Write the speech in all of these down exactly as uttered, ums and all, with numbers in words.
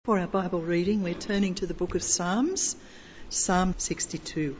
For our Bible reading, we're turning to the book of Psalms, Psalm sixty-two.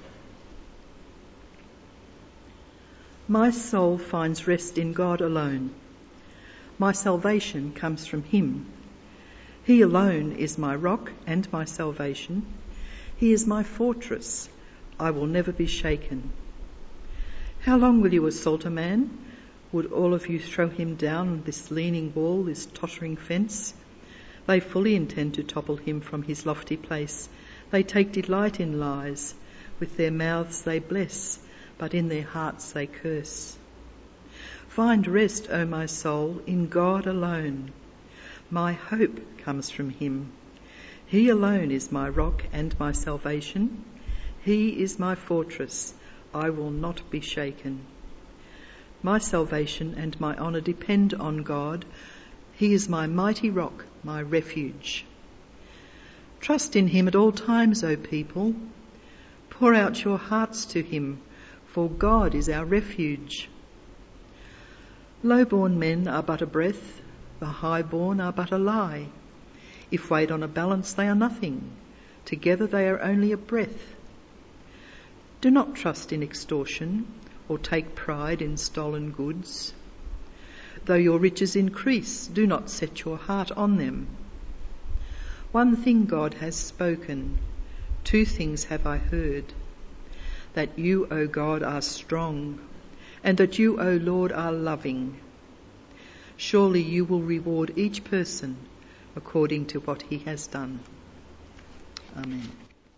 My soul finds rest in God alone. My salvation comes from him. He alone is my rock and my salvation. He is my fortress. I will never be shaken. How long will you assault a man? Would all of you throw him down this leaning wall, this tottering fence? They fully intend to topple him from his lofty place. They take delight in lies. With their mouths they bless, but in their hearts they curse. Find rest, O my soul, in God alone. My hope comes from him. He alone is my rock and my salvation. He is my fortress. I will not be shaken. My salvation and my honour depend on God. He is my mighty rock, my refuge. Trust in him at all times, O people. Pour out your hearts to him, for God is our refuge. Low-born men are but a breath, the high-born are but a lie. If weighed on a balance, they are nothing. Together they are only a breath. Do not trust in extortion or take pride in stolen goods. Though your riches increase, do not set your heart on them. One thing God has spoken, two things have I heard, that you, O God, are strong, and that you, O Lord, are loving. Surely you will reward each person according to what he has done. Amen.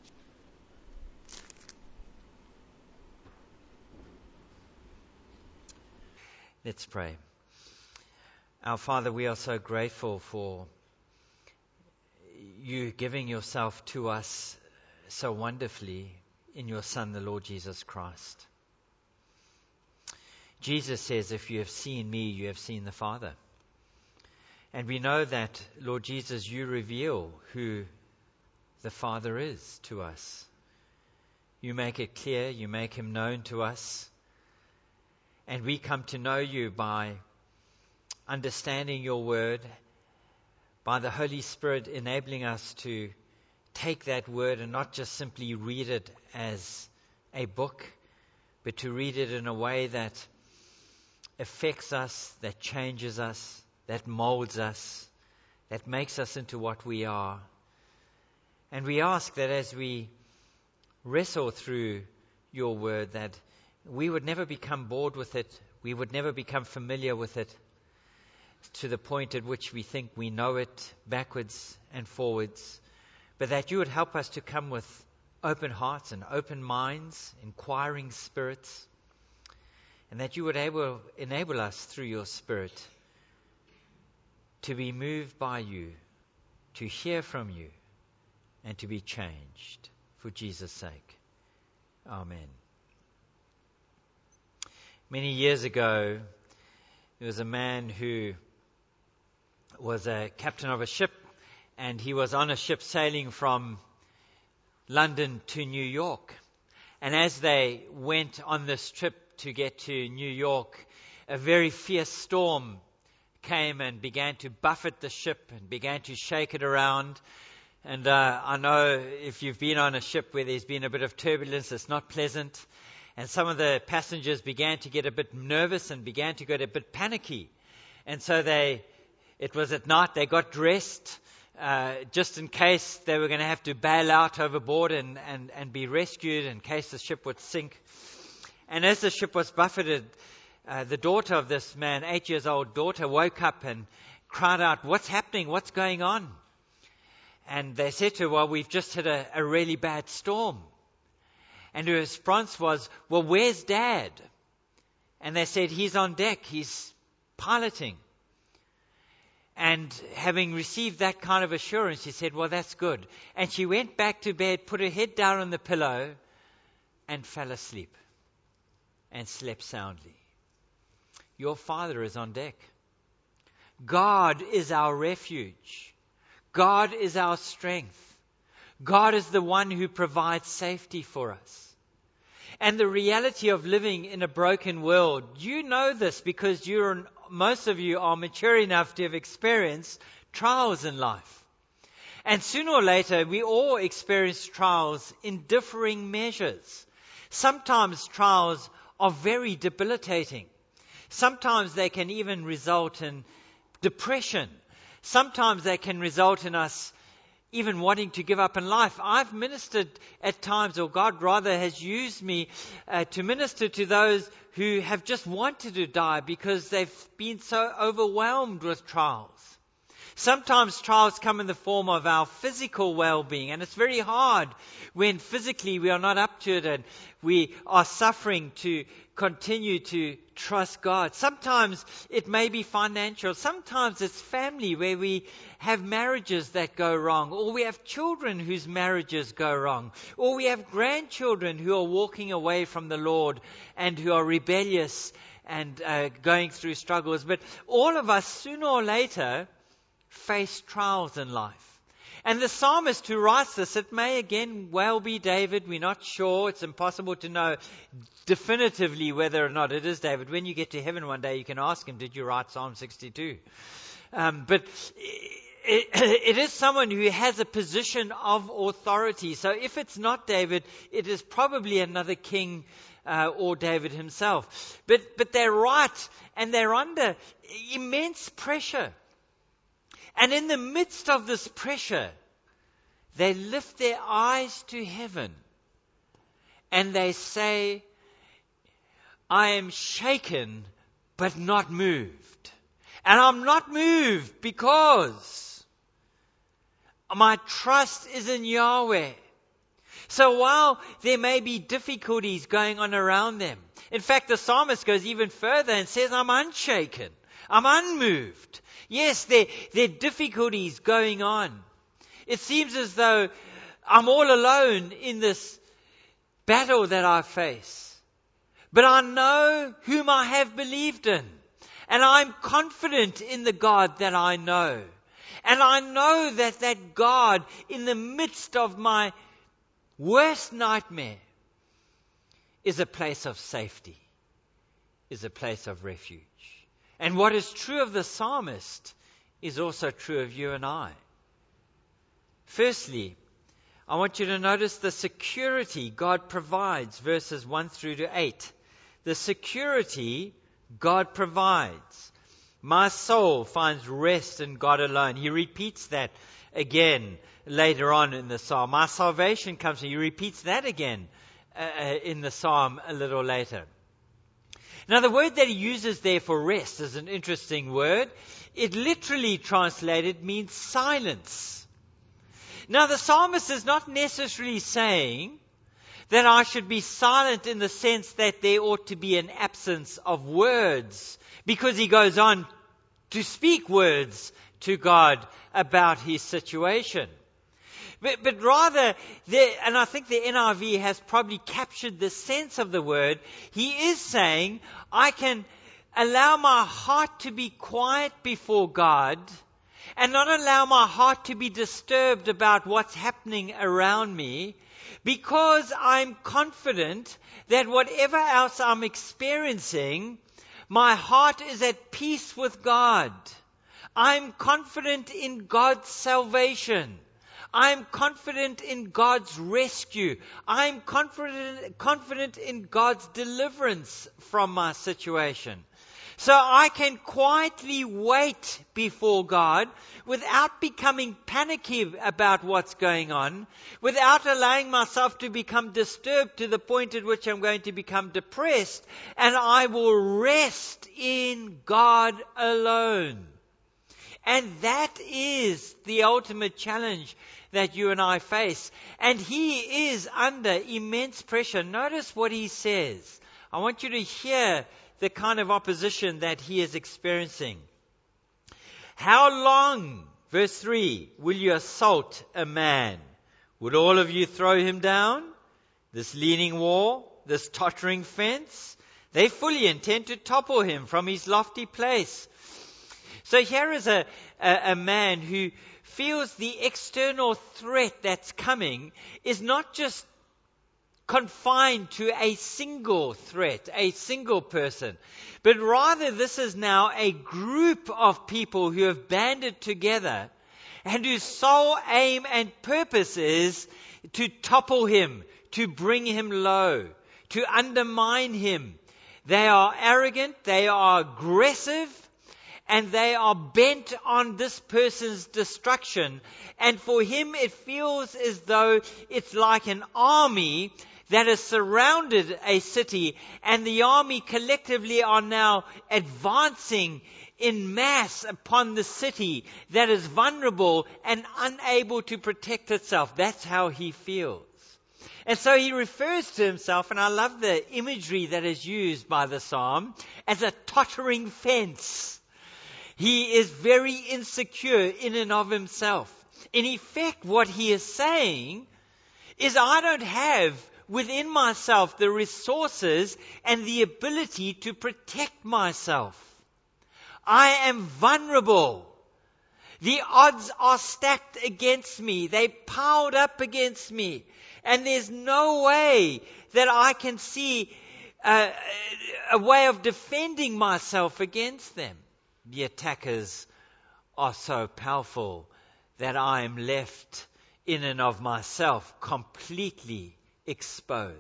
Let's pray. Our Father, we are so grateful for you giving yourself to us so wonderfully in your Son, the Lord Jesus Christ. Jesus says, if you have seen me, you have seen the Father. And we know that, Lord Jesus, you reveal who the Father is to us. You make it clear, you make him known to us. And we come to know you by understanding your word, by the Holy Spirit enabling us to take that word and not just simply read it as a book, but to read it in a way that affects us, that changes us, that molds us, that makes us into what we are. And we ask that as we wrestle through your word, that we would never become bored with it, we would never become familiar with it, to the point at which we think we know it backwards and forwards, but that you would help us to come with open hearts and open minds, inquiring spirits, and that you would able, enable us through your Spirit to be moved by you, to hear from you, and to be changed for Jesus' sake. Amen. Many years ago, there was a man who was a captain of a ship, and he was on a ship sailing from London to New York. And as they went on this trip to get to New York, a very fierce storm came and began to buffet the ship and began to shake it around. And uh, I know if you've been on a ship where there's been a bit of turbulence, it's not pleasant. And some of the passengers began to get a bit nervous and began to get a bit panicky. And so they, it was at night, they got dressed uh, just in case they were going to have to bail out overboard and, and, and be rescued in case the ship would sink. And as the ship was buffeted, uh, the daughter of this man, eight years old daughter, woke up and cried out, "What's happening? What's going on?" And they said to her, "Well, we've just had a, a really bad storm." And her response was, "Well, where's Dad?" And they said, "He's on deck, he's piloting." And having received that kind of assurance, she said, "Well, that's good." And she went back to bed, put her head down on the pillow, and fell asleep and slept soundly. Your Father is on deck. God is our refuge. God is our strength. God is the one who provides safety for us. And the reality of living in a broken world, you know this because you're, most of you are mature enough to have experienced trials in life. And sooner or later, we all experience trials in differing measures. Sometimes trials are very debilitating. Sometimes they can even result in depression. Sometimes they can result in us even wanting to give up in life. I've ministered at times, or God rather has used me uh, to minister to those who have just wanted to die because they've been so overwhelmed with trials. Sometimes trials come in the form of our physical well-being, and it's very hard when physically we are not up to it and we are suffering to continue to trust God. Sometimes it may be financial. Sometimes it's family, where we have marriages that go wrong, or we have children whose marriages go wrong, or we have grandchildren who are walking away from the Lord and who are rebellious and uh, going through struggles. But all of us, sooner or later, face trials in life. And the psalmist who writes this, it may again well be David. We're not sure. It's impossible to know definitively whether or not it is David. When you get to heaven one day, you can ask him, did you write Psalm sixty-two? Um, but it, it is someone who has a position of authority. So if it's not David, it is probably another king uh, or David himself. But, but they're right, and they're under immense pressure. And in the midst of this pressure, they lift their eyes to heaven and they say, I am shaken but not moved. And I'm not moved because my trust is in Yahweh. So while there may be difficulties going on around them, in fact, the psalmist goes even further and says, I'm unshaken, I'm unmoved. Yes, there, there are difficulties going on. It seems as though I'm all alone in this battle that I face. But I know whom I have believed in. And I'm confident in the God that I know. And I know that that God, in the midst of my worst nightmare, is a place of safety, is a place of refuge. And what is true of the psalmist is also true of you and I. Firstly, I want you to notice the security God provides, verses one through to eight. The security God provides. My soul finds rest in God alone. He repeats that again later on in the psalm. My salvation comes from, he repeats that again uh, in the psalm a little later. Now, the word that he uses there for rest is an interesting word. It literally translated means silence. Now, the psalmist is not necessarily saying that I should be silent in the sense that there ought to be an absence of words, because he goes on to speak words to God about his situation. But, but rather, there, and I think the N I V has probably captured the sense of the word, he is saying, I can allow my heart to be quiet before God and not allow my heart to be disturbed about what's happening around me, because I'm confident that whatever else I'm experiencing, my heart is at peace with God. I'm confident in God's salvation. I'm confident in God's rescue. I'm confident, confident in God's deliverance from my situation. So I can quietly wait before God without becoming panicky about what's going on, without allowing myself to become disturbed to the point at which I'm going to become depressed, and I will rest in God alone. And that is the ultimate challenge that you and I face. And he is under immense pressure. Notice what he says. I want you to hear the kind of opposition that he is experiencing. How long, verse three, will you assault a man? Would all of you throw him down? This leaning wall, this tottering fence? They fully intend to topple him from his lofty place. So here is a, a, a man who feels the external threat that's coming is not just confined to a single threat, a single person, but rather this is now a group of people who have banded together and whose sole aim and purpose is to topple him, to bring him low, to undermine him. They are arrogant, they are aggressive, and they are bent on this person's destruction. And for him it feels as though it's like an army that has surrounded a city, and the army collectively are now advancing in mass upon the city that is vulnerable and unable to protect itself. That's how he feels. And so he refers to himself, and I love the imagery that is used by the psalm, as a tottering fence. He is very insecure in and of himself. In effect, what he is saying is, I don't have within myself the resources and the ability to protect myself. I am vulnerable. The odds are stacked against me. They piled up against me. And there's no way that I can see a, a way of defending myself against them. The attackers are so powerful that I am left in and of myself completely exposed.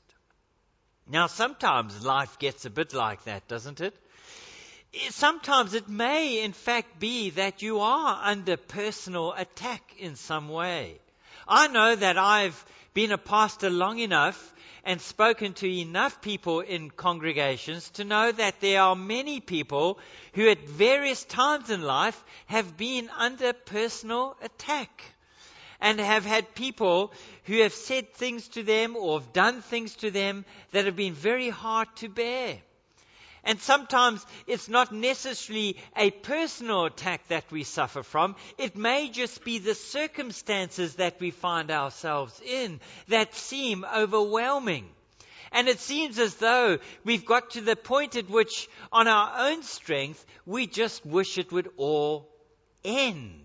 Now, sometimes life gets a bit like that, doesn't it? Sometimes it may, in fact, be that you are under personal attack in some way. I know that I've been a pastor long enough and spoken to enough people in congregations to know that there are many people who at various times in life have been under personal attack and have had people who have said things to them or have done things to them that have been very hard to bear. And sometimes it's not necessarily a personal attack that we suffer from. It may just be the circumstances that we find ourselves in that seem overwhelming. And it seems as though we've got to the point at which, on our own strength, we just wish it would all end.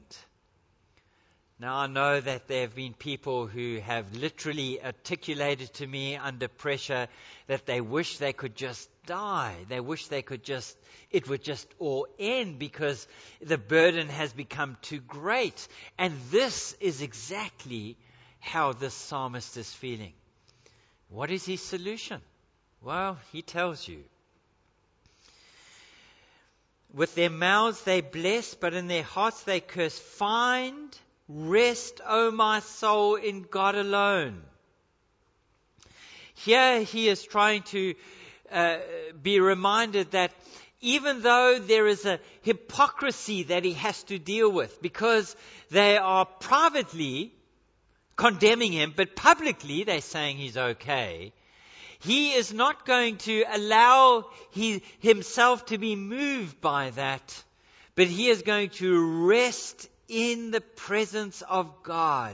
Now, I know that there have been people who have literally articulated to me under pressure that they wish they could just die. They wish they could just, it would just all end because the burden has become too great. And this is exactly how this psalmist is feeling. What is his solution? Well, he tells you. With their mouths they bless, but in their hearts they curse. Find rest, O my soul, in God alone. Here he is trying to uh, be reminded that even though there is a hypocrisy that he has to deal with, because they are privately condemning him, but publicly they're saying he's okay, he is not going to allow he, himself to be moved by that, but he is going to rest in the presence of God.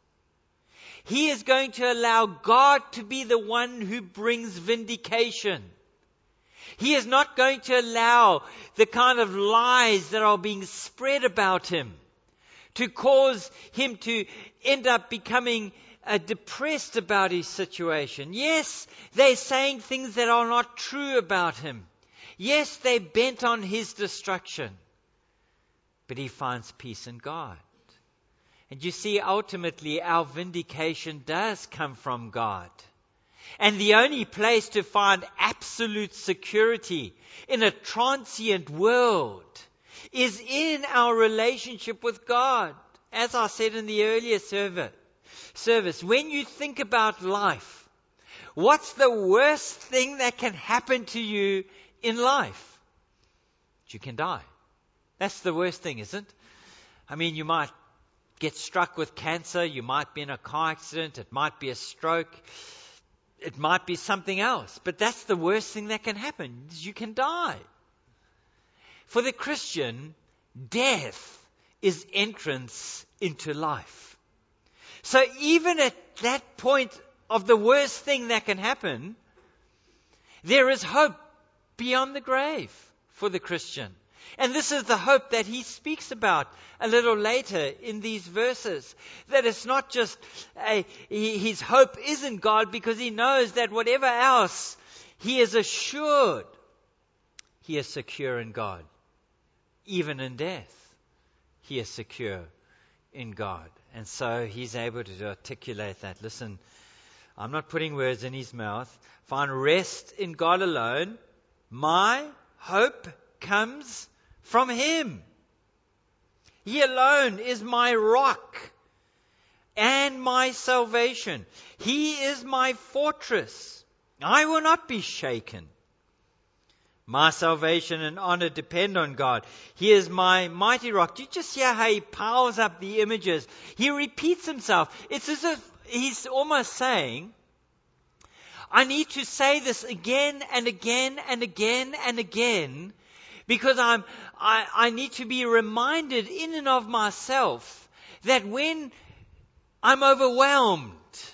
He is going to allow God to be the one who brings vindication. He is not going to allow the kind of lies that are being spread about him to cause him to end up becoming uh, depressed about his situation. Yes, they're saying things that are not true about him. Yes, they're bent on his destruction. But he finds peace in God. And you see, ultimately, our vindication does come from God. And the only place to find absolute security in a transient world is in our relationship with God. As I said in the earlier service, when you think about life, what's the worst thing that can happen to you in life? You can die. That's the worst thing, isn't it? I mean, you might get struck with cancer. You might be in a car accident. It might be a stroke. It might be something else. But that's the worst thing that can happen. You can die. For the Christian, death is entrance into life. So even at that point of the worst thing that can happen, there is hope beyond the grave for the Christian. And this is the hope that he speaks about a little later in these verses. That it's not just a, his hope is in God, because he knows that whatever else, he is assured he is secure in God. Even in death, he is secure in God. And so he's able to articulate that. Listen, I'm not putting words in his mouth. Find rest in God alone. My hope comes from him. He alone is my rock and my salvation. He is my fortress. I will not be shaken. My salvation and honor depend on God. He is my mighty rock. Do you just hear how he piles up the images? He repeats himself. It's as if he's almost saying, I need to say this again and again and again and again because I'm, I, I need to be reminded in and of myself that when I'm overwhelmed,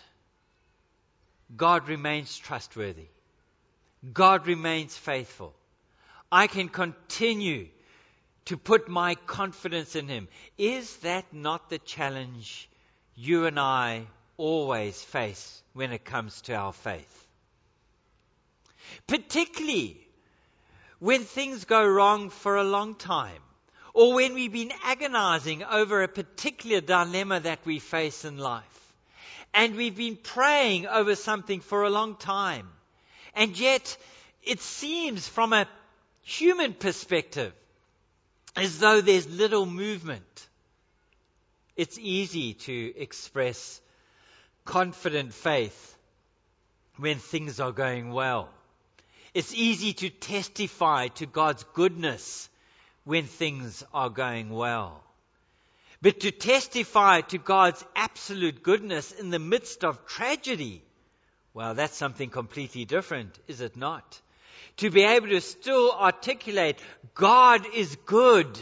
God remains trustworthy. God remains faithful. I can continue to put my confidence in him. Is that not the challenge you and I always face when it comes to our faith? Particularly when things go wrong for a long time, or when we've been agonizing over a particular dilemma that we face in life, and we've been praying over something for a long time, and yet it seems from a human perspective as though there's little movement. It's easy to express confident faith when things are going well. It's easy to testify to God's goodness when things are going well. But to testify to God's absolute goodness in the midst of tragedy, well, that's something completely different, is it not? To be able to still articulate, God is good.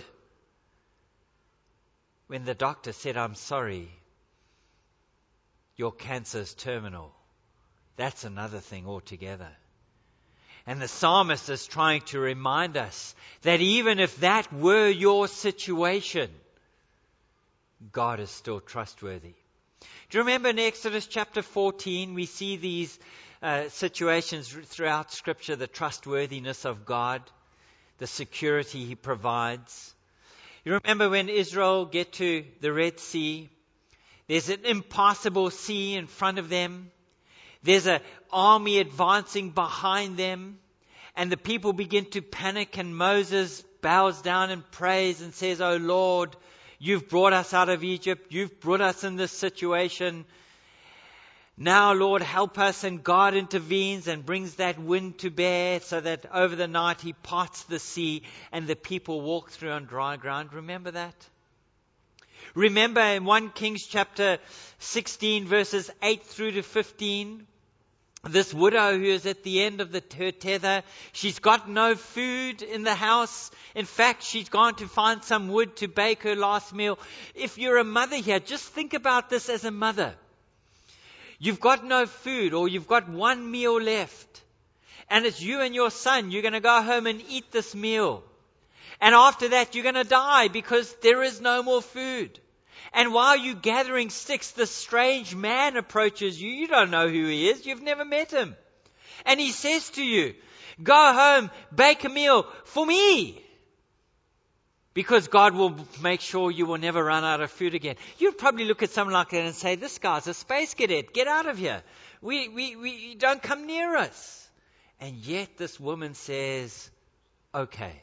When the doctor said, I'm sorry, your cancer's terminal. That's another thing altogether. And the psalmist is trying to remind us that even if that were your situation, God is still trustworthy. Do you remember in Exodus chapter fourteen, we see these uh, situations throughout Scripture, the trustworthiness of God, the security he provides. You remember when Israel get to the Red Sea, there's an impassable sea in front of them. There's an army advancing behind them, and the people begin to panic, and Moses bows down and prays and says, Oh Lord, you've brought us out of Egypt. You've brought us in this situation. Now, Lord, help us. And God intervenes and brings that wind to bear so that over the night he parts the sea and the people walk through on dry ground. Remember that? Remember in First Kings chapter sixteen, verses eight through to fifteen, this widow who is at the end of the, her tether, she's got no food in the house. In fact, she's gone to find some wood to bake her last meal. If you're a mother here, just think about this as a mother. You've got no food, or you've got one meal left. And it's you and your son. You're going to go home and eat this meal. And after that, you're going to die because there is no more food. And while you're gathering sticks, this strange man approaches you. You don't know who he is. You've never met him. And he says to you, go home, bake a meal for me. Because God will make sure you will never run out of food again. You'd probably look at someone like that and say, this guy's a space cadet. Get out of here. We, we, we don't come near us. And yet this woman says, okay.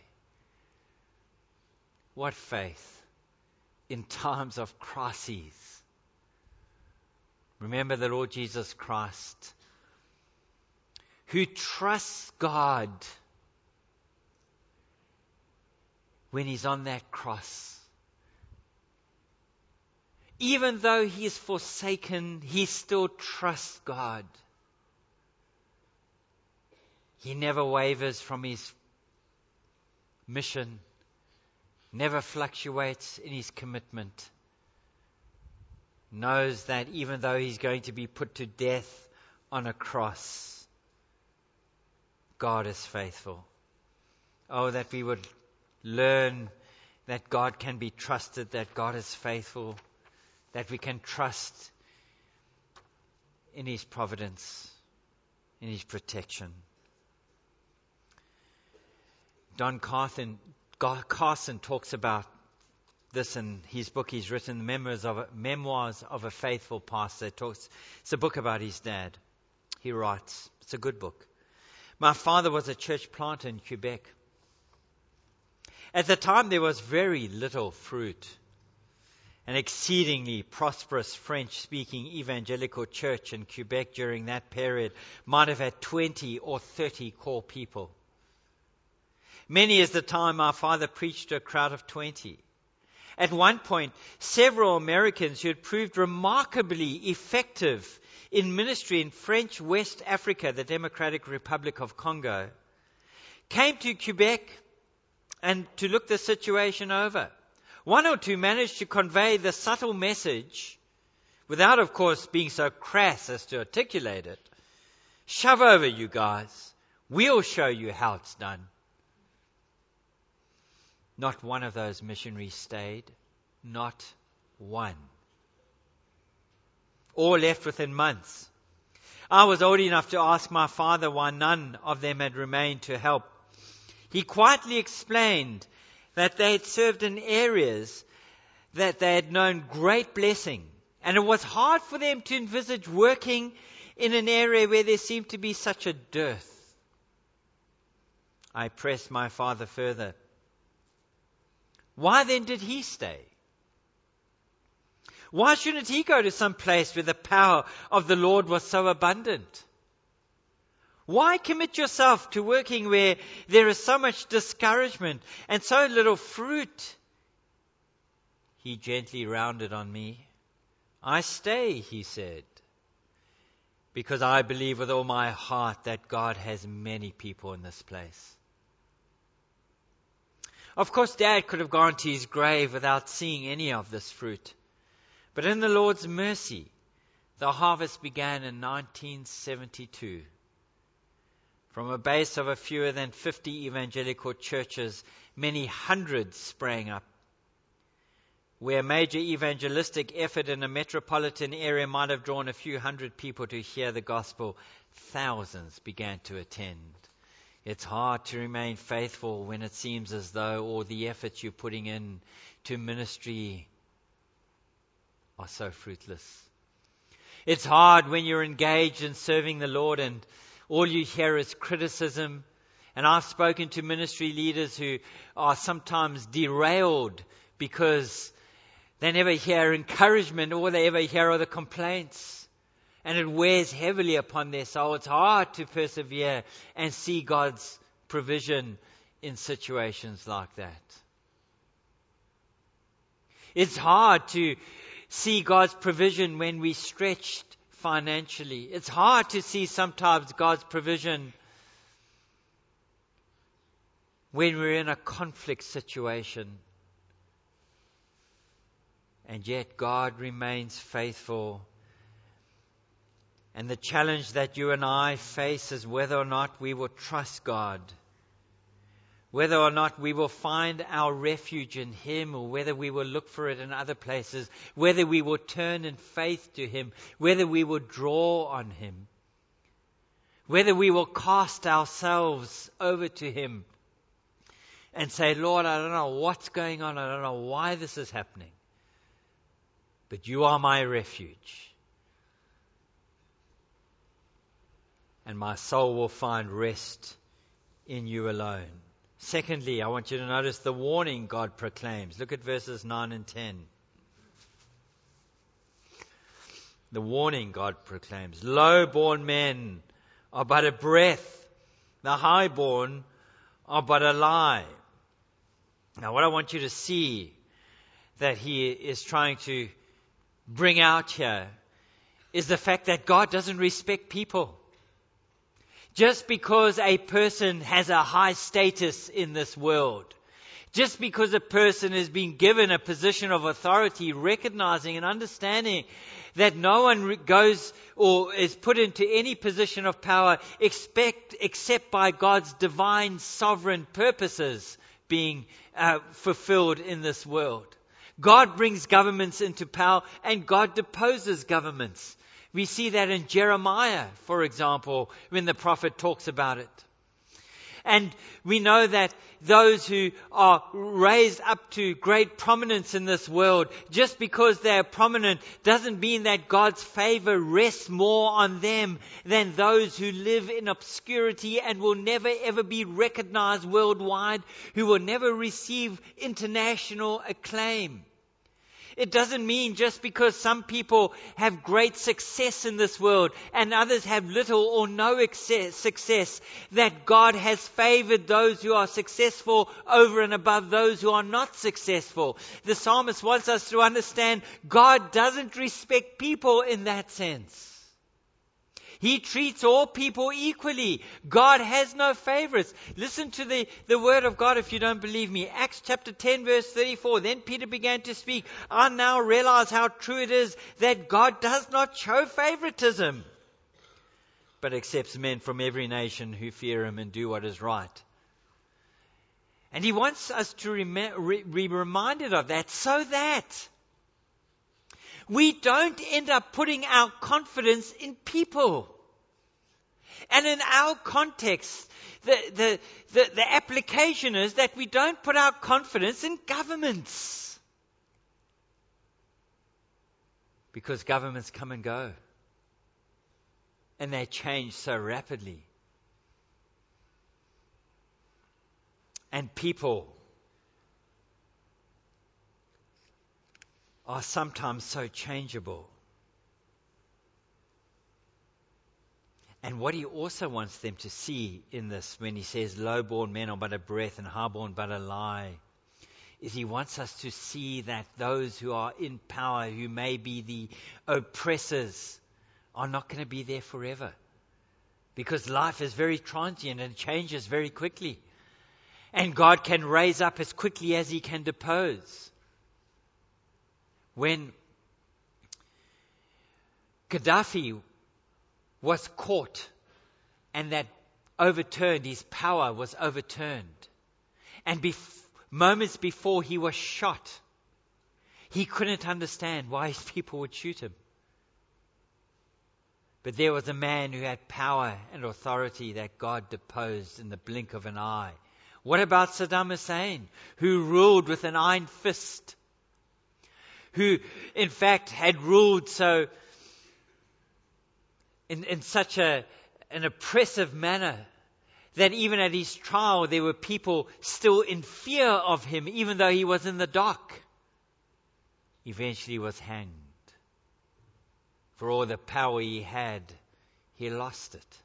What faith in times of crises. Remember the Lord Jesus Christ, who trusts God when he's on that cross. Even though he is forsaken, he still trusts God. He never wavers from his mission, never fluctuates in his commitment. Knows that even though he's going to be put to death on a cross, God is faithful. Oh, that we would learn that God can be trusted, that God is faithful, that we can trust in his providence, in his protection. Don Carson, Carson talks about this in his book he's written, Memoirs of a, Memoirs of a Faithful Pastor. It talks, it's a book about his dad. He writes, it's a good book. My father was a church planter in Quebec. At the time, there was very little fruit. An exceedingly prosperous French-speaking evangelical church in Quebec during that period might have had twenty or thirty core people. Many is the time our father preached to a crowd of twenty. At one point, several Americans who had proved remarkably effective in ministry in French West Africa, the Democratic Republic of Congo, came to Quebec and to look the situation over. One or two managed to convey the subtle message, without, of course, being so crass as to articulate it. Shove over, you guys. We'll show you how it's done. Not one of those missionaries stayed. Not one. All left within months. I was old enough to ask my father why none of them had remained to help. He quietly explained that they had served in areas that they had known great blessing, and it was hard for them to envisage working in an area where there seemed to be such a dearth. I pressed my father further. Why then did he stay? Why shouldn't he go to some place where the power of the Lord was so abundant? Why commit yourself to working where there is so much discouragement and so little fruit? He gently rounded on me. I stay, he said, because I believe with all my heart that God has many people in this place. Of course, Dad could have gone to his grave without seeing any of this fruit. But in the Lord's mercy, the harvest began in nineteen seventy-two. From a base of a fewer than fifty evangelical churches, many hundreds sprang up. Where a major evangelistic effort in a metropolitan area might have drawn a few hundred people to hear the gospel, thousands began to attend. It's hard to remain faithful when it seems as though all the efforts you're putting in to ministry are so fruitless. It's hard when you're engaged in serving the Lord and all you hear is criticism. And I've spoken to ministry leaders who are sometimes derailed because they never hear encouragement. All they ever hear are the complaints. And it wears heavily upon their soul. It's hard to persevere and see God's provision in situations like that. It's hard to see God's provision when we're stretched financially. It's hard to see sometimes God's provision when we're in a conflict situation. And yet God remains faithful. And the challenge that you and I face is whether or not we will trust God. Whether or not we will find our refuge in Him, or whether we will look for it in other places. Whether we will turn in faith to Him. Whether we will draw on Him. Whether we will cast ourselves over to Him and say, Lord, I don't know what's going on. I don't know why this is happening. But you are my refuge. And my soul will find rest in you alone. Secondly, I want you to notice the warning God proclaims. Look at verses nine and ten. The warning God proclaims. Low-born men are but a breath. The high-born are but a lie. Now what I want you to see that he is trying to bring out here is the fact that God doesn't respect people. Just because a person has a high status in this world, just because a person has been given a position of authority, recognizing and understanding that no one goes or is put into any position of power expect, except by God's divine sovereign purposes being uh, fulfilled in this world. God brings governments into power and God deposes governments. We see that in Jeremiah, for example, when the prophet talks about it. And we know that those who are raised up to great prominence in this world, just because they are prominent doesn't mean that God's favor rests more on them than those who live in obscurity and will never ever be recognized worldwide, who will never receive international acclaim. It doesn't mean just because some people have great success in this world and others have little or no success that God has favored those who are successful over and above those who are not successful. The psalmist wants us to understand God doesn't respect people in that sense. He treats all people equally. God has no favorites. Listen to the, the word of God if you don't believe me. Acts chapter ten verse thirty-four. Then Peter began to speak. I now realize how true it is that God does not show favoritism, but accepts men from every nation who fear him and do what is right. And he wants us to rem- be reminded of that so that we don't end up putting our confidence in people. And in our context, the, the, the, the application is that we don't put our confidence in governments. Because governments come and go. And they change so rapidly. And people are sometimes so changeable. And what he also wants them to see in this, when he says low-born men are but a breath and high-born but a lie, is he wants us to see that those who are in power, who may be the oppressors, are not going to be there forever. Because life is very transient and changes very quickly. And God can raise up as quickly as he can depose. When Gaddafi was caught and that overturned, his power was overturned. And bef- moments before he was shot, he couldn't understand why his people would shoot him. But there was a man who had power and authority that God deposed in the blink of an eye. What about Saddam Hussein, who ruled with an iron fist? Who, in fact, had ruled so in, in such a an oppressive manner that even at his trial there were people still in fear of him, even though he was in the dock. Eventually was hanged. For all the power he had, he lost it.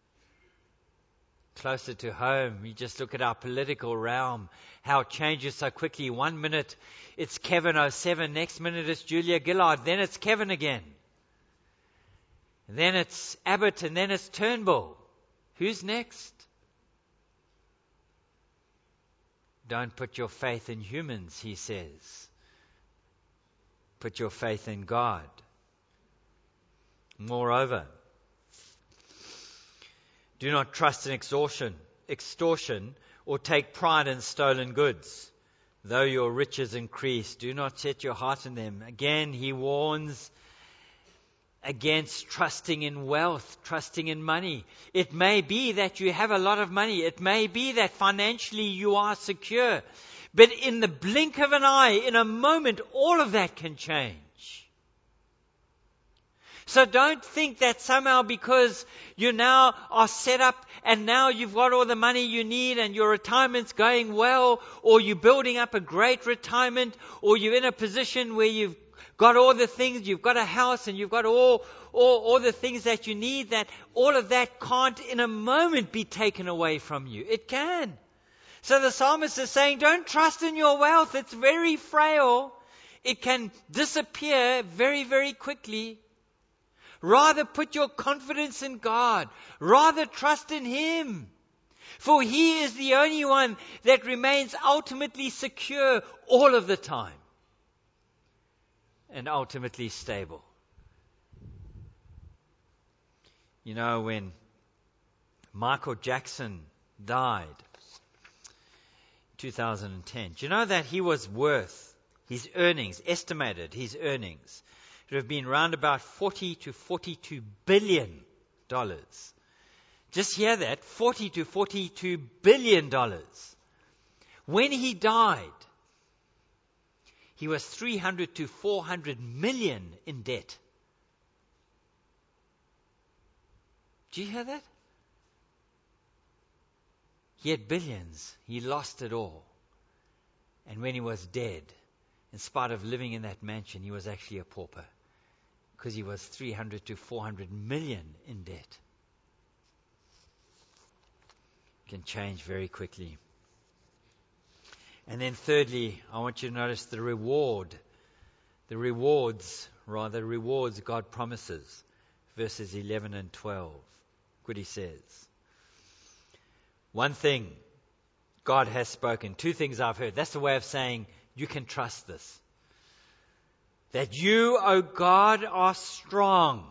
Closer to home, you just look at our political realm, how it changes so quickly. One minute it's Kevin oh seven, next minute it's Julia Gillard, then it's Kevin again. And then it's Abbott, and then it's Turnbull. Who's next? Don't put your faith in humans, he says. Put your faith in God. Moreover, do not trust in extortion, extortion or take pride in stolen goods. Though your riches increase, do not set your heart in them. Again, he warns against trusting in wealth, trusting in money. It may be that you have a lot of money. It may be that financially you are secure. But in the blink of an eye, in a moment, all of that can change. So don't think that somehow because you now are set up and now you've got all the money you need and your retirement's going well, or you're building up a great retirement, or you're in a position where you've got all the things, you've got a house and you've got all, all, all the things that you need, that all of that can't in a moment be taken away from you. It can. So the psalmist is saying, don't trust in your wealth. It's very frail. It can disappear very, very quickly. Rather put your confidence in God. Rather trust in Him. For He is the only one that remains ultimately secure all of the time. And ultimately stable. You know, when Michael Jackson died in two thousand ten, do you know that he was worth, his earnings, estimated his earnings, it would have been around about forty to forty-two billion dollars Just hear that, forty to forty-two billion dollars. When he died, he was three hundred to four hundred million in debt. Do you hear that? He had billions. He lost it all. And when he was dead, in spite of living in that mansion, he was actually a pauper, because he was three hundred to four hundred million in debt. Can change very quickly. And then thirdly, I want you to notice the reward. The rewards, rather, rewards God promises. Verses eleven and twelve. Good, he says. One thing God has spoken. Two things I've heard. That's the way of saying you can trust this. That you, O God, are strong.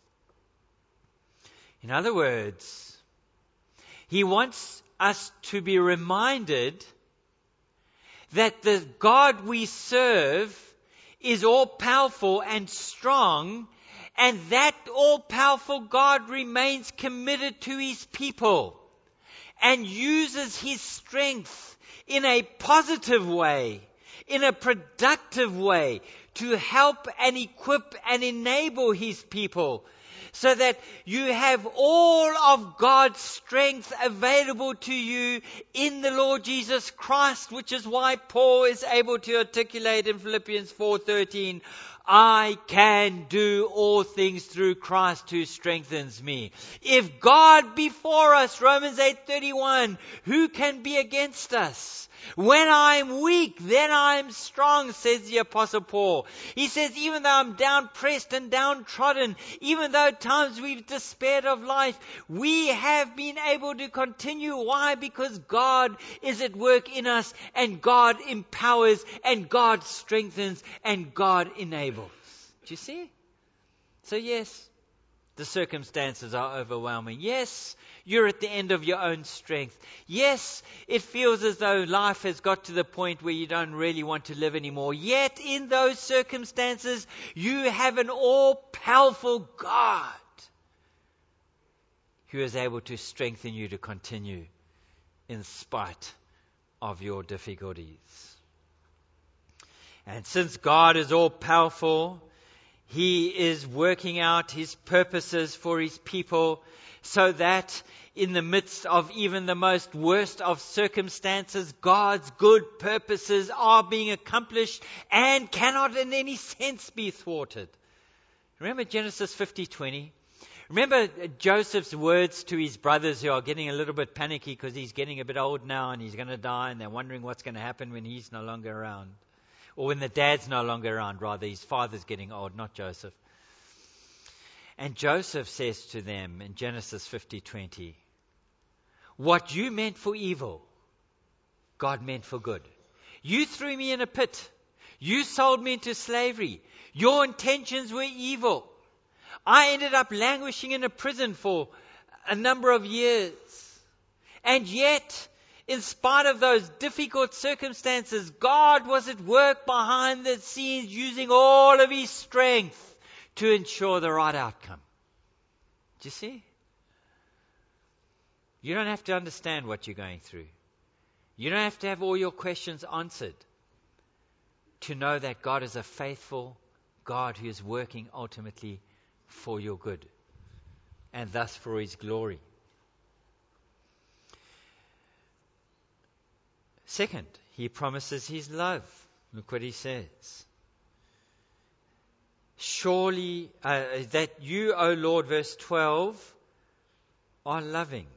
In other words, he wants us to be reminded that the God we serve is all-powerful and strong, and that all-powerful God remains committed to his people and uses his strength in a positive way, in a productive way, to help and equip and enable his people, so that you have all of God's strength available to you in the Lord Jesus Christ, which is why Paul is able to articulate in Philippians four thirteen, I can do all things through Christ who strengthens me. If God be for us, Romans eight thirty-one, who can be against us? When I'm weak, then I'm strong, says the Apostle Paul. He says, even though I'm down pressed and downtrodden, even though at times we've despaired of life, we have been able to continue. Why? Because God is at work in us, and God empowers, and God strengthens, and God enables. Do you see? So yes, the circumstances are overwhelming. Yes, you're at the end of your own strength. Yes, it feels as though life has got to the point where you don't really want to live anymore. Yet in those circumstances, you have an all-powerful God who is able to strengthen you to continue in spite of your difficulties. And since God is all-powerful, he is working out his purposes for his people, so that in the midst of even the most worst of circumstances, God's good purposes are being accomplished and cannot in any sense be thwarted. Remember Genesis fifty twenty? Remember Joseph's words to his brothers, who are getting a little bit panicky because he's getting a bit old now and he's going to die, and they're wondering what's going to happen when he's no longer around. Or when the dad's no longer around, rather, his father's getting old, not Joseph. And Joseph says to them in Genesis fifty twenty, what you meant for evil, God meant for good. You threw me in a pit. You sold me into slavery. Your intentions were evil. I ended up languishing in a prison for a number of years. And yet, in spite of those difficult circumstances, God was at work behind the scenes, using all of his strength to ensure the right outcome. Do you see? You don't have to understand what you're going through. You don't have to have all your questions answered to know that God is a faithful God who is working ultimately for your good, and thus for his glory. Second, he promises his love. Look what he says. Surely, uh, that you, O Lord, verse twelve, are loving.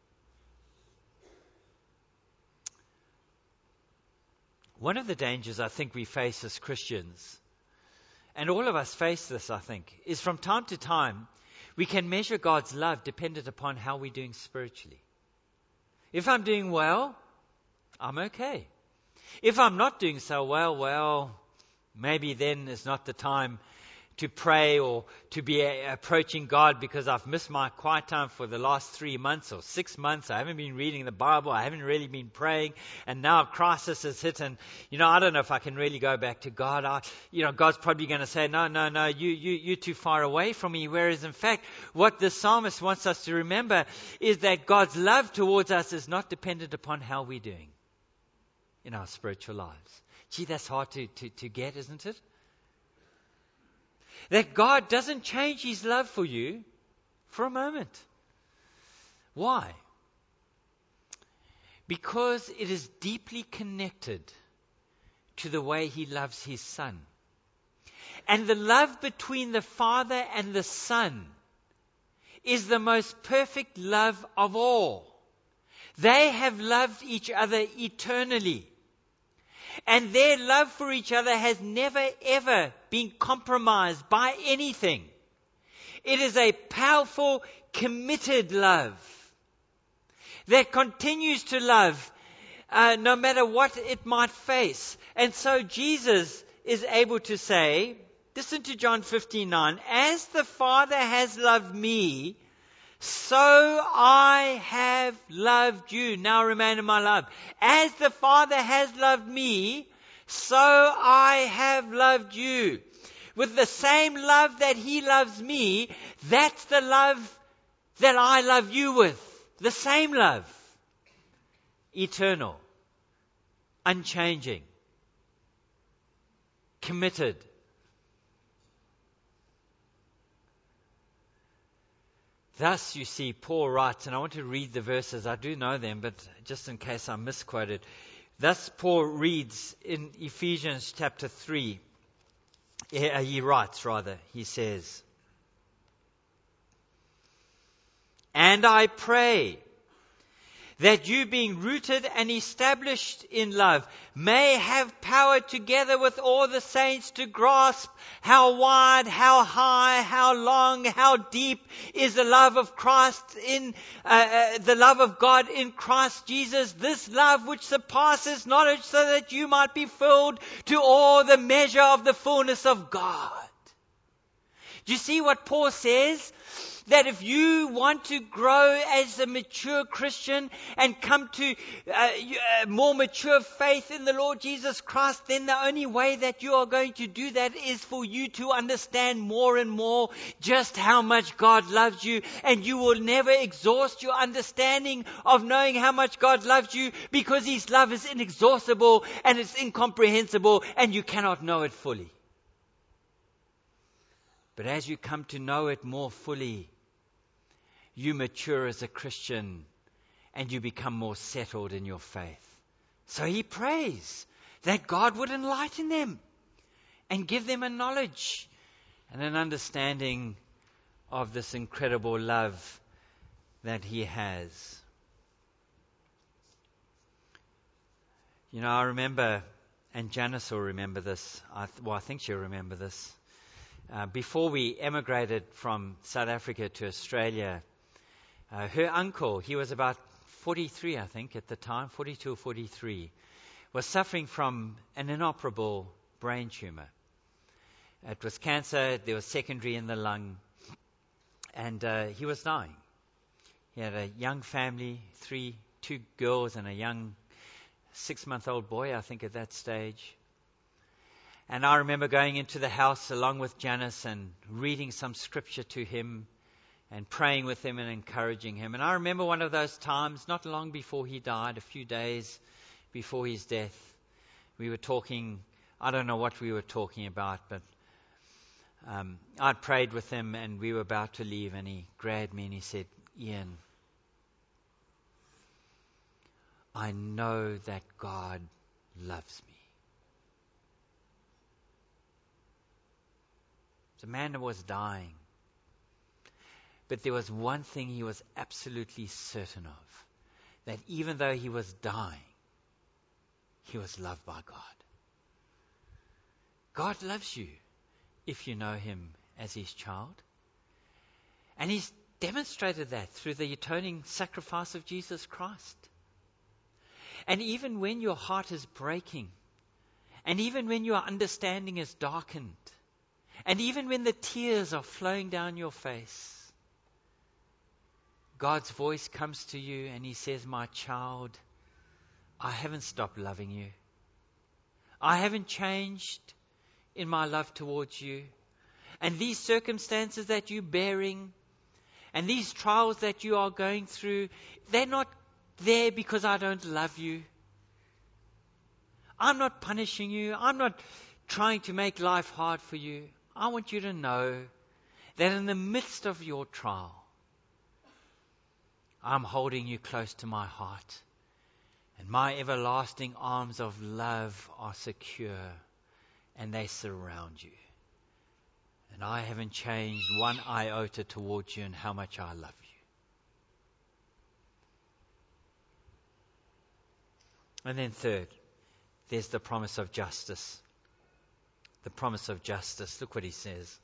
One of the dangers I think we face as Christians, and all of us face this, I think, is from time to time, we can measure God's love dependent upon how we're doing spiritually. If I'm doing well, I'm okay. If I'm not doing so well, well, maybe then is not the time to pray or to be a, approaching God because I've missed my quiet time for the last three months or six months. I haven't been reading the Bible. I haven't really been praying. And now a crisis has hit. And, you know, I don't know if I can really go back to God. I, you know, God's probably going to say, no, no, no, you, you, you're too far away from me. Whereas, in fact, what the psalmist wants us to remember is that God's love towards us is not dependent upon how we're doing in our spiritual lives. Gee, that's hard to, to, to get, isn't it? That God doesn't change His love for you for a moment. Why? Because it is deeply connected to the way He loves His Son. And the love between the Father and the Son is the most perfect love of all. They have loved each other eternally. And their love for each other has never ever been compromised by anything. It is a powerful, committed love that continues to love uh, no matter what it might face. And so Jesus is able to say, listen to John fifteen nine, as the Father has loved me, so I have loved you. Now remain in my love. As the Father has loved me, so I have loved you. With the same love that He loves me, that's the love that I love you with. The same love. Eternal. Unchanging. Committed. Thus, you see, Paul writes, and I want to read the verses. I do know them, but just in case I misquoted. Thus, Paul reads in Ephesians chapter three. He writes, rather, he says, and I pray that you, being rooted and established in love, may have power together with all the saints to grasp how wide, how high, how long, how deep is the love of Christ in uh, uh, the love of God in Christ Jesus, this love which surpasses knowledge, so that you might be filled to all the measure of the fullness of God. Do you see what Paul says? That if you want to grow as a mature Christian and come to uh, a more mature faith in the Lord Jesus Christ, then the only way that you are going to do that is for you to understand more and more just how much God loves you. And you will never exhaust your understanding of knowing how much God loves you, because His love is inexhaustible and it's incomprehensible and you cannot know it fully. But as you come to know it more fully, you mature as a Christian and you become more settled in your faith. So he prays that God would enlighten them and give them a knowledge and an understanding of this incredible love that He has. You know, I remember, and Janice will remember this, I th- well, I think she'll remember this. Uh, before we emigrated from South Africa to Australia, uh, her uncle, he was about forty-three, I think, at the time, forty-two or forty-three, was suffering from an inoperable brain tumor. It was cancer, there was secondary in the lung, and uh, he was dying. He had a young family, three, two girls and a young six-month-old boy, I think, at that stage. And I remember going into the house along with Janice and reading some scripture to him and praying with him and encouraging him. And I remember one of those times, not long before he died, a few days before his death, we were talking, I don't know what we were talking about, but um, I'd prayed with him and we were about to leave, and he grabbed me and he said, Ian, I know that God loves me. The man was dying. But there was one thing he was absolutely certain of, that even though he was dying, he was loved by God. God loves you if you know Him as His child. And He's demonstrated that through the atoning sacrifice of Jesus Christ. And even when your heart is breaking, and even when your understanding is darkened, And even when the tears are flowing down your face, God's voice comes to you and He says, my child, I haven't stopped loving you. I haven't changed in my love towards you. And these circumstances that you're bearing and these trials that you are going through, they're not there because I don't love you. I'm not punishing you. I'm not trying to make life hard for you. I want you to know that in the midst of your trial, I'm holding you close to my heart. And my everlasting arms of love are secure and they surround you. And I haven't changed one iota towards you and how much I love you. And then third, there's the promise of justice. The promise of justice. Look what he says.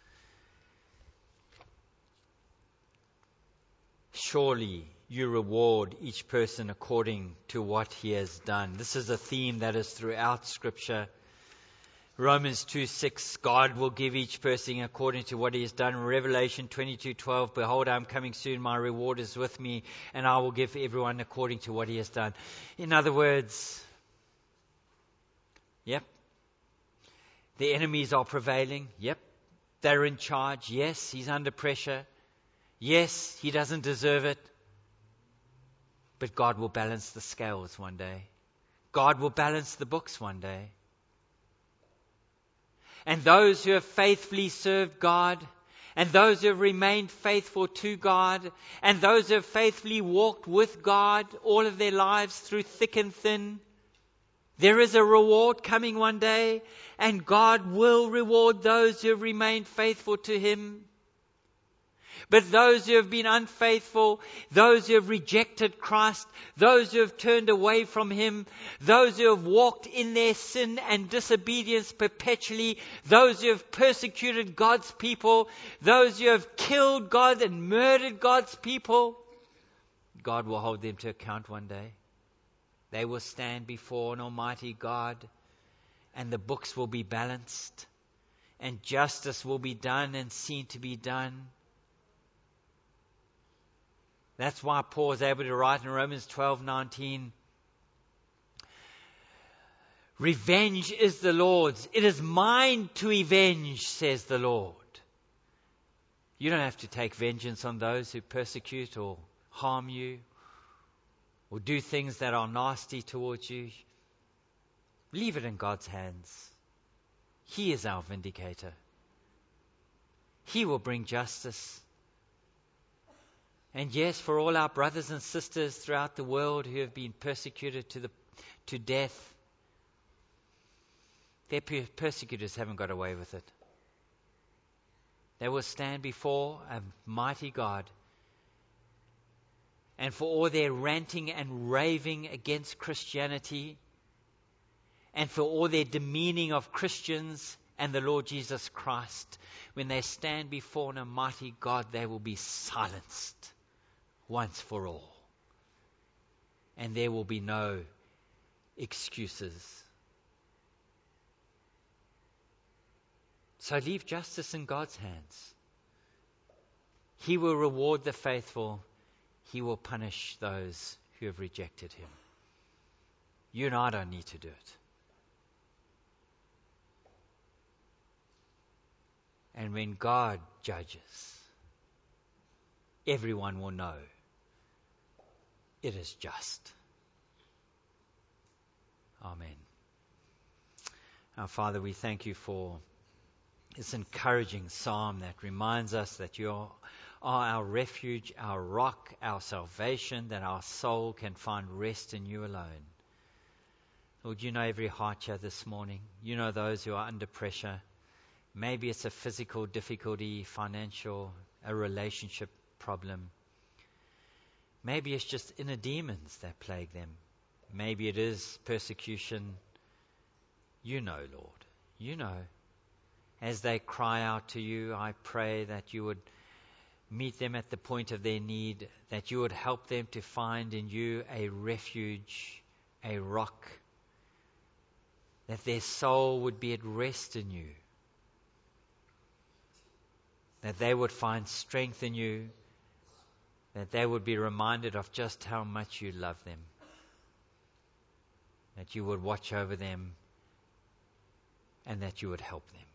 Surely you reward each person according to what he has done. This is a theme that is throughout Scripture. Romans two six, God will give each person according to what he has done. Revelation twenty-two twelve, behold, I am coming soon, my reward is with me, and I will give everyone according to what he has done. In other words, yep, the enemies are prevailing. Yep, they're in charge. Yes, he's under pressure. Yes, he doesn't deserve it. But God will balance the scales one day. God will balance the books one day. And those who have faithfully served God, and those who have remained faithful to God, and those who have faithfully walked with God all of their lives through thick and thin, there is a reward coming one day, and God will reward those who have remained faithful to Him. But those who have been unfaithful, those who have rejected Christ, those who have turned away from Him, those who have walked in their sin and disobedience perpetually, those who have persecuted God's people, those who have killed God and murdered God's people, God will hold them to account one day. They will stand before an almighty God, and the books will be balanced, and justice will be done and seen to be done. That's why Paul is able to write in Romans twelve nineteen, revenge is the Lord's. It is mine to avenge, says the Lord. You don't have to take vengeance on those who persecute or harm you or do things that are nasty towards you. Leave it in God's hands. He is our vindicator. He will bring justice. And yes, for all our brothers and sisters throughout the world who have been persecuted to the to death, their per- persecutors haven't got away with it. They will stand before a mighty God. And for all their ranting and raving against Christianity, and for all their demeaning of Christians and the Lord Jesus Christ, when they stand before an almighty God, they will be silenced once for all. And there will be no excuses. So leave justice in God's hands. He will reward the faithful. He will punish those who have rejected Him. You and I don't need to do it. And when God judges, everyone will know it is just. Amen. Our Father, we thank you for this encouraging psalm that reminds us that you are our refuge, our rock, our salvation, that our soul can find rest in you alone. Lord, you know every heart here this morning. You know those who are under pressure. Maybe it's a physical difficulty, financial, a relationship problem. Maybe it's just inner demons that plague them. Maybe it is persecution. You know, Lord. You know. As they cry out to you, I pray that you would meet them at the point of their need, that you would help them to find in you a refuge, a rock, that their soul would be at rest in you. that they would find strength in you, that they would be reminded of just how much you love them, that you would watch over them, and that you would help them.